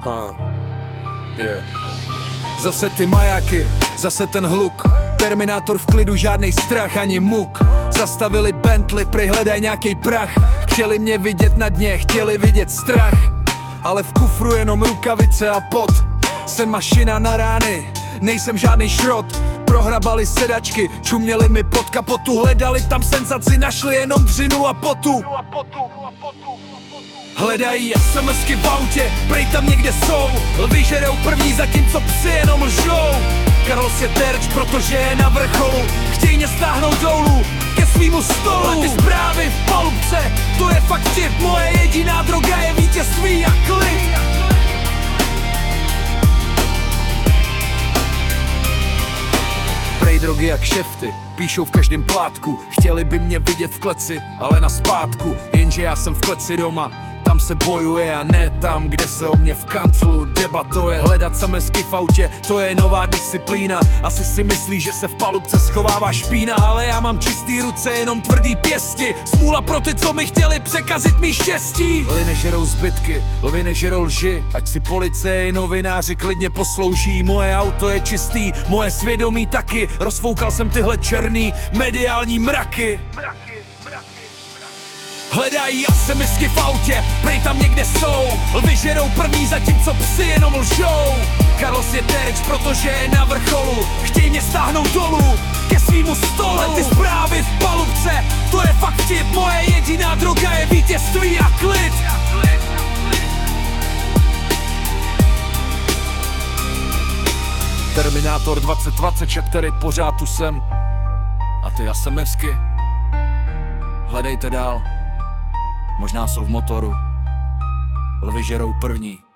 Zase ty majáky, zase ten hluk. Terminátor v klidu, žádnej strach ani muk. Zastavili Bentley, hledaj nějakej prach. Chtěli mě vidět na dně, chtěli vidět strach. Ale v kufru jenom rukavice a pot. Jsem mašina na rány, nejsem žádný šrot. Prohrabali sedačky, čuměli mi pod kapotu. Hledali tam senzaci, našli jenom dřinu a potu. Hledají SMSky v autě, prej tam někde jsou. Lvy žerou první, zatímco psi jenom lžou. Carlos je terč, protože je na vrcholu. Chtějí mě stáhnout dolů, ke svýmu stolu. A ty zprávy v palubce, to je fakt vtip. Moje jediná droga je vítězství a klid. Prej drogy jak šefty, píšou v každém plátku. Chtěli by mě vidět v kleci, ale na zpátku. Jenže já jsem v kleci doma, tam se bojuje a ne tam, kde se o mě v kanclu debatuje. Hledat samesky v autě, to je nová disciplína. Asi si myslí, že se v palubce schovává špína, ale já mám čistý ruce, jenom tvrdý pěsti. Smůla pro ty, co mi chtěli překazit mý štěstí. Lvy nežerou zbytky, lvy nežerou lži. Ať si policie i novináři klidně poslouží. Moje auto je čistý, moje svědomí taky. Rozfoukal jsem tyhle černý mediální mraky. Hledají SMSky v autě, prej tam někde jsou. Lvy žerou první, zatímco psi jenom lžou. Carlos je terč, protože je na vrcholu. Chtějí mě stáhnout dolů, ke svýmu stolu. Ale ty zprávy v palubce, to je fakt vtip. Moje jediná droga je vítězství a klid. Terminátor 2024, pořád tu jsem. A ty SMSky, hledejte dál. Možná jsou v motoru. Lvy žerou první.